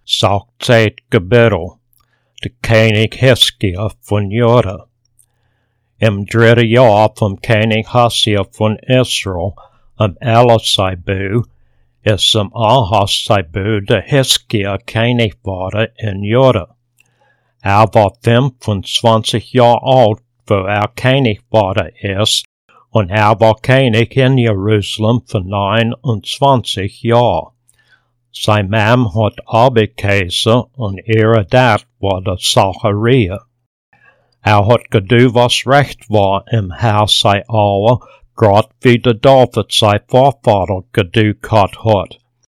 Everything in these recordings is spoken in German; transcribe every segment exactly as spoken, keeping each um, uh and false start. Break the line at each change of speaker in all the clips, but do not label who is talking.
sagt seit Gebirl, de König Hiskia von Juda. Im dritten Jahr vom König Hosea von Israel, am Elisaibu, ist am Ahasaibu de Hiskia König wurde in Juda. Er war fünfundzwanzig Jahre alt, wo er König wurde ist, und er war König in Jerusalem für neunundzwanzig Jahre. Sein Mann hat Abikaiser und ihre Dad war der Zacharia. Er hat gedu, was recht war im Haus sei Aue, grad wie der David sein Vorvater gedu gehabt hat.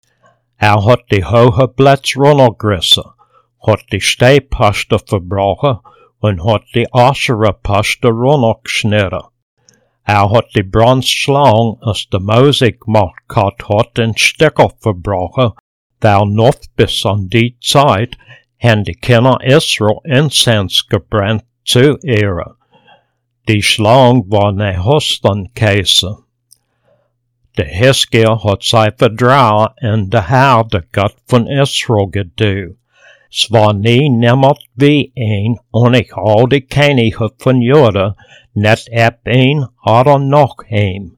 Er hat die hohe Blätze runtergerissen, hat die Stehpaste verbrochen und hat die Aschera-Paste runtergeschnitten. Er hat die Bronzschlange, als der Mose gemacht gehabt hat, in Stücke verbrochen, weil noch bis an die Zeit haben die Kinder Israel Incense gebrannt zu Ehren. Die Schlange war ne Hustenkäse. Der Hiskia hat sein Vertrauen in der Herr, der Gott von Israel, gedu. Es war nie niemand wie ihn, und ich all die Könige von Juda, net ab ihn oder noch ihm.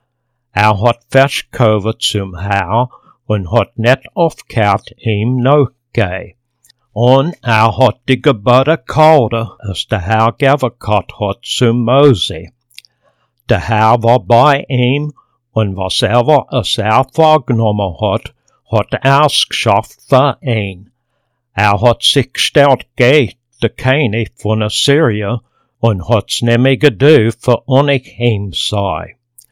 Er hat festgekommen zum Herr und hat net aufgehört ihm nachgehen. Und er hat die Gebote gehalten, als der Herr gegeben hat zu Mose. Der Herr war bei ihm, und was er als er vorgenommen hat, hat er es geschafft für ihn. Er hat sich gestellt gegen den König von Assyrien und hat's nämlich gedu für unig ihm sei.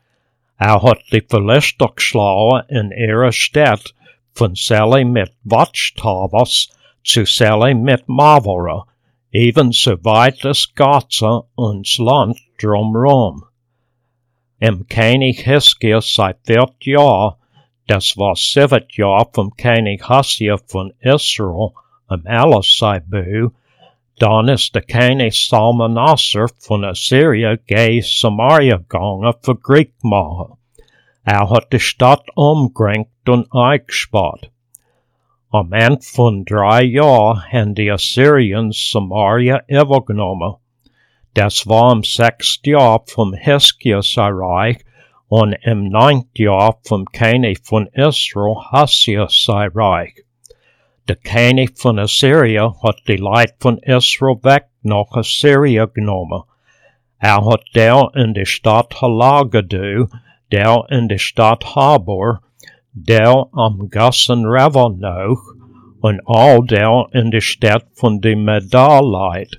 Er hat die Philister geschlagen in ihrer Stadt, von Sally mit Watchtowers zu Sally mit Mavera, ebenso weit das Gaza und Land drumrum. Im König Hiskia seit vierzig Jahr, das war sieben Jahr vom König Hosea von Israel, am Elisaibu, dann ist der König Salmanasser von Assyrien gegen Samaria gegangen für Krieg machen. Er hat die Stadt umgerannt und eingespart. Am Ende von drei Jahren haben die Assyriens Samaria übergenommen. Das war im sechsten Jahr vom Hiskias Reich und im neunten Jahr vom König von Israel Hosias Reich. Der König von Assyrien hat die Leute von Israel weg nach Assyrien genommen. Er hat der in die Stadt Halagadu, der in die Stadt Habor, der am Gassen River noch und all der in die Stadt von den Medalite.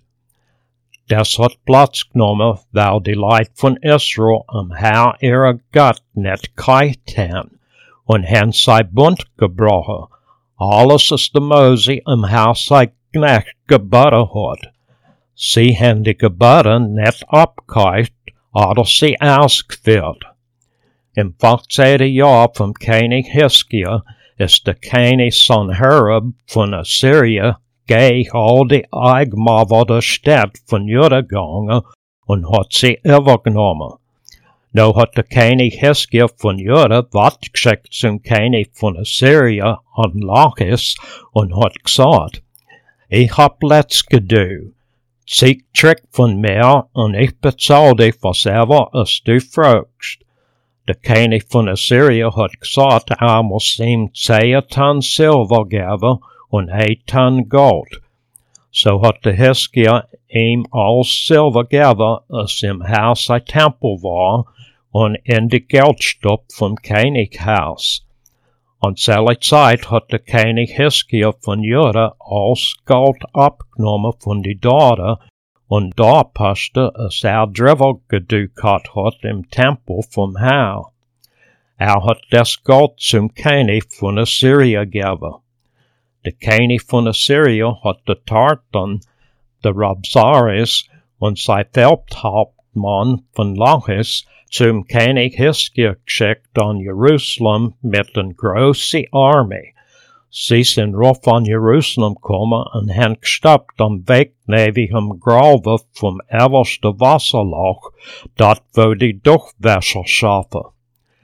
Das hat Platz genommen, weil die Leute von Israel am Herr ihrer Gott nicht gehalten haben und haben sein Bund gebrochen. Alles ist der Mose im Haus sein Knecht geboten hat. Sie haben die Gebote nicht abgehalten oder sie ausgeführt. Im fünfzehnten Jahr vom König Hiskia ist der König Sanherib von Assyrien gegen all die Eigentümer der Stadt von Juda gegangen und hat sie übergenommen. Now hat der König Hiskia von Juda Wort geschickt zum König von Assyrien an Lachis und hat gesagt, ich hab letzt gedu, zieh Trick von mir und ich bezahl dich was ever, als du fragst. Der König von Assyrien hat gesagt, er muss ihm zehn Tonnen Silber geben und ein Tonnen Gold. So hat der Hiskia ihm alles Silber gegeben, als im Haus sein Tempel war, und in die Geldstube vom Könighaus. Und selbe Zeit hat der König Hiskia von Juda alles Gold abgenommen von die Dade und da passte, als er Drivel gedukat hat im Tempel vom Herr. Er hat das Gold zum König von Assyrien gegeben. Der König von Assyrien hat der Tartan, der Rabsaris und sein Feldhauptmann von Lachis zum König Hiskia geschickt an Jerusalem mit einer großen Armee. Sie sind rauf an Jerusalem gekommen und haben gestoppt am Weg neben dem Grabe vom obersten Wasserloch, dort wo die Durchwässer schaffen.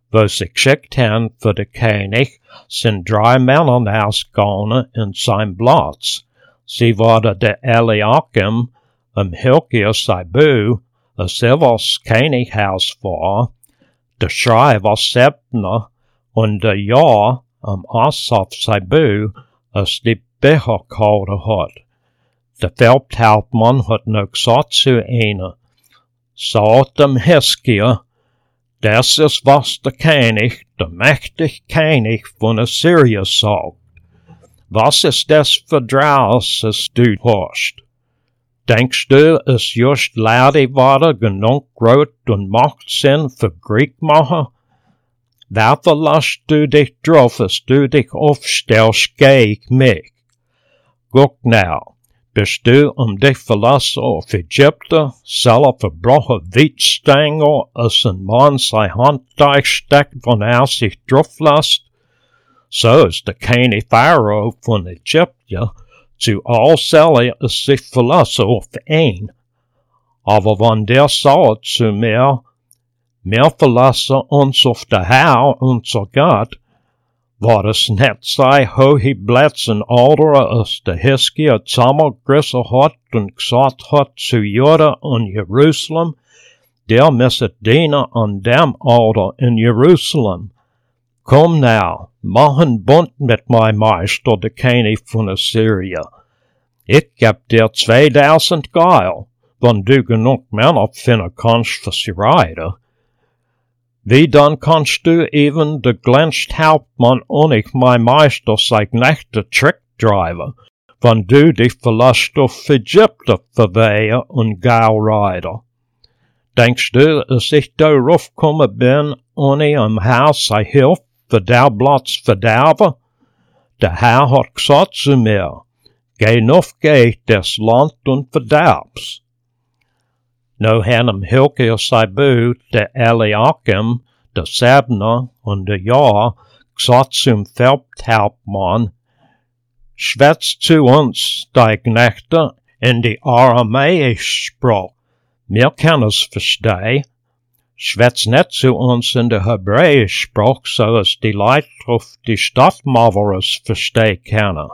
was ik schikt hen voor de koning, zijn drie mannen uitgegaan in zijn plaats. Ze worden de Eliakim, um Hilkiah Sabu, een zelfs koninghuis voor, de schrijver Sebna, en de jaar um Asaf Sabu, als die begehouden had. De veldhauptman had nog gezegd zu ihnen, sagt dem Hiskia, das ist was der König, der mächtige König von Assyrien sagt. Was ist das für Draus, das du hast? Denkst du, es just Ladi war genug Grot und Machtsinn für Griechmacher? Waarvoor last du dich drauf, als du dich aufstellst gegen mich? Guck nou, bist du um dich verlassen auf Ägypten, selber verbrochen Wietstengel, als ein Mann sein Handteich steckt, von er sich drauf lässt? So ist der König Pharao von Ägypten zu all Selle es sich verlassen auf ihn. Aber wenn der sagt zu mir, wir verlassen uns auf der Herr, unser Gott, war es nicht sei, ho he Blitzen andere, als der Hiskia zusammengerissen hat und gesagt hat zu Juda und Jerusalem, der müsse dienen an dem Order in Jerusalem. Komm now, mach einen Bund mit mein Meister, der König von Assyrien. Ich geb dir zweitausend Geil, wenn du genug Männer finden kannst für sie reiten. Wie dann kannst du even de glänzt Hauptmann und ich mein Meister sei Knechte Trick driven, wenn du dich verlässt auf Ägypten verwehen und gau reiten. Denkst du, dass ich darauf komme bin, ohne im Haus sei Hilfe für der Platz verderben? Der Herr hat gesagt zu mir, geh noch geh des Land und verderb's. No hanem Hilkiah Sabu, der Eliakim, der Sebna und der Jahr, gesagt zum Feldhauptmann, schwätz zu uns, die Knechte, in die aramäische Sprache. Wir können es verstehen. Schwätz nicht zu uns in der hebräischen Sprache, so dass die Leute auf die Stadtmauer es verstehen können.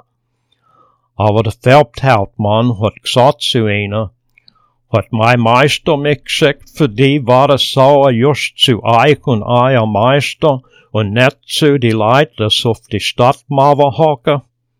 Aber der Feldhauptmann hat gesagt zu ihnen, hat mein Meister mich geschickt, für die war es so just zu euch und euer Meister und nicht zu die Leute, das auf die Stadtmauer hocken?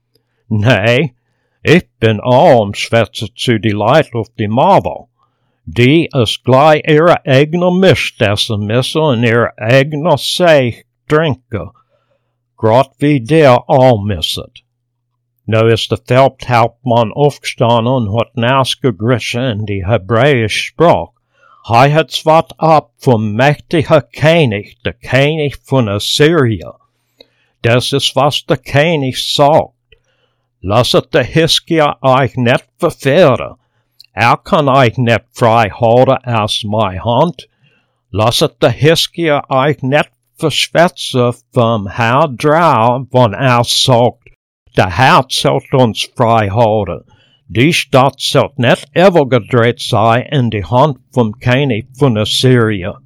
Nee, ich bin auch am Schwätzen zu die Leute auf die Mauer. Die es gleich ihre eigene Mist essen müssen und ihre eigene Seich trinken, grad wie der auch müsset. Nu ist der Feldhauptmann aufgestanden und hat nachgegriffen in die hebräische Sprache. Er hat zwar ab vom mächtigen König, der König von Assyrien. Das ist, was der König sagt. Lasset der Hiskia euch nicht verführen. Er kann euch nicht frei halten aus meiner Hand. Lasset der Hiskia euch nicht verschwätzen vom Herr drau, wenn er sagt, der Herr sollt uns frei halten. Die Stadt sollt nicht übergedreht sein in die Hand vom König von Assyrien.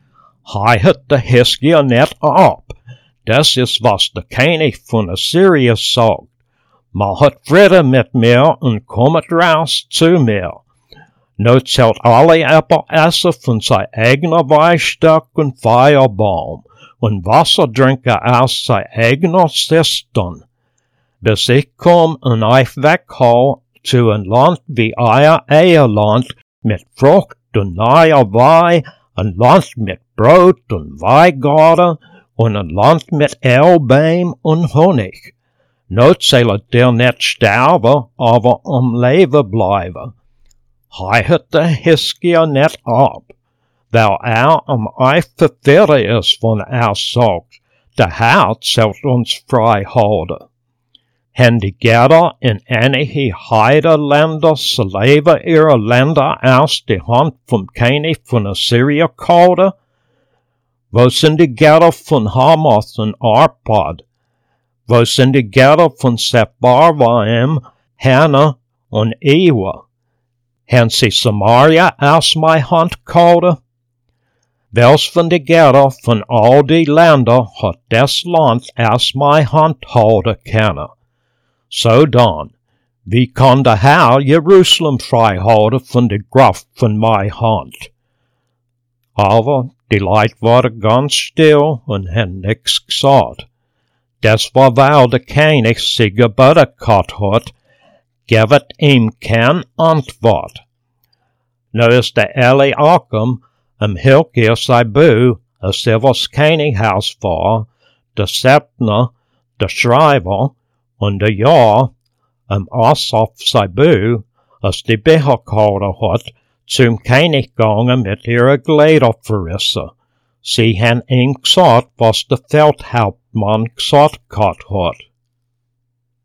Heihet der Hiskia nicht ab. Das ist, was der König von Assyrien sagt. Machet Friede mit mir und kommet raus zu mir. Nu zählt alle Äpfel essen von sein eigener Weinstock und Feuerbaum und Wasser trinken aus sein eigener Zistern. Bis ich komm und euch weghol zu ein Land wie euer Eheland mit Frucht und neuer Wein, ein Land mit Brot und Weingarten und ein Land mit Erlbeim und Honig. Nu zählt der nicht sterben, aber am Leben bleiben. Heihet der Hiskia nicht ab, weil er am euch verwirrt ist, wenn er sagt, der Herr sollt uns frei halten. Hen die Götter in einige Heideländer Slave ihre Länder aus die Hand vom König von Assyrien gehalten? Wo sind die Götter von Hamath und Arpad? Wo sind die Götter von Sepharvaim, Hannah und Ewa? Haben sie Samaria aus meiner Hand gehalten? Wels van de Gerder van al die landen hat des Land as my hand houden kennen. So dan, wie kan de Heer Jerusalem vrijhouden van de graf van my hand? Aber die Leid waren ganz stil en hen niks gesagt. Des war weil de König sie gebedeket had, gevet ihm kein antwoord. Nu is de Eliakim en Hilkiah sy boe, as er was koninghuis var, de Sepna, de schrijver, en de jaar, en Asaf sy boe, as die begehouden had, zum König gangen met ihre Kleiderverrisse. Sie hen ihm gesagt, was de Feldhauptmann gesagt had.